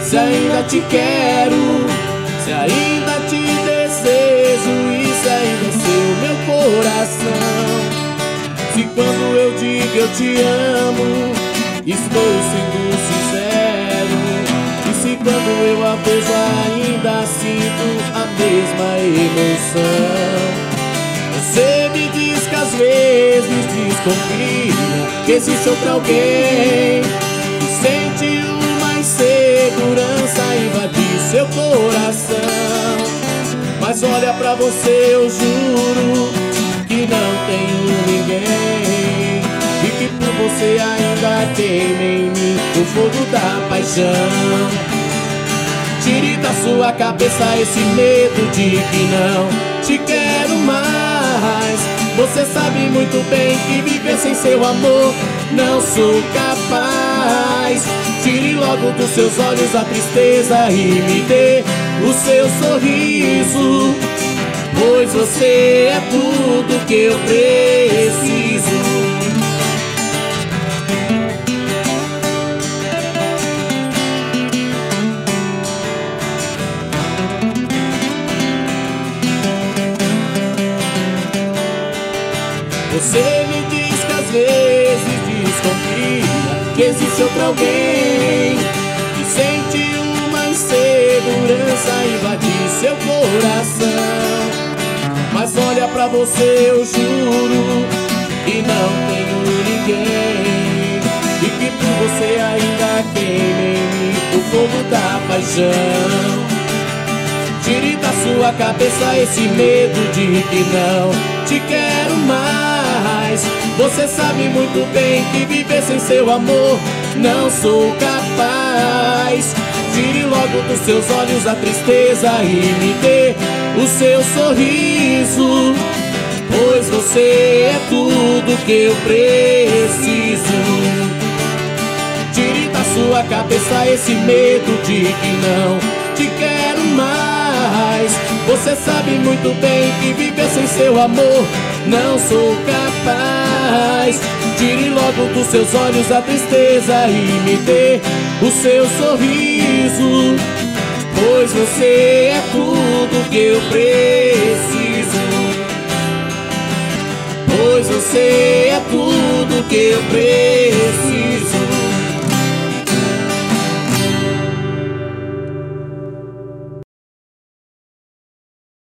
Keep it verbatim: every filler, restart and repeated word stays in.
se ainda te quero, se ainda te desejo e se ainda é seu meu coração. Se quando eu digo eu te amo, estou sendo sincero, e se quando eu a vejo ainda sinto a mesma emoção. Você me diz que às vezes desconfia que existe outro alguém que sente uma insegurança invadir seu coração. Mas olha pra você, eu juro que não tenho ninguém, e que por você ainda queima em mim o fogo da paixão. Tire da sua cabeça esse medo de que não te quero mais. Você sabe muito bem que viver sem seu amor não sou capaz. Tire logo dos seus olhos a tristeza e me dê o seu sorriso, pois você é tudo que eu preciso. Você me diz que às vezes desconfia que existe outro alguém que sente uma insegurança invadir seu coração. Mas olha pra você, eu juro que não tenho ninguém, e que por você ainda queima em mim o fogo da paixão. Tire da sua cabeça esse medo de que não te quero mais. Você sabe muito bem que viver sem seu amor não sou capaz. Tire logo dos seus olhos a tristeza e me dê o seu sorriso, pois você é tudo que eu preciso. Tire da sua cabeça esse medo de que não te quero mais. Você sabe muito bem que viver sem seu amor não sou capaz. Tire logo dos seus olhos a tristeza e me dê o seu sorriso, pois você é tudo que eu preciso. Pois você é tudo que eu preciso.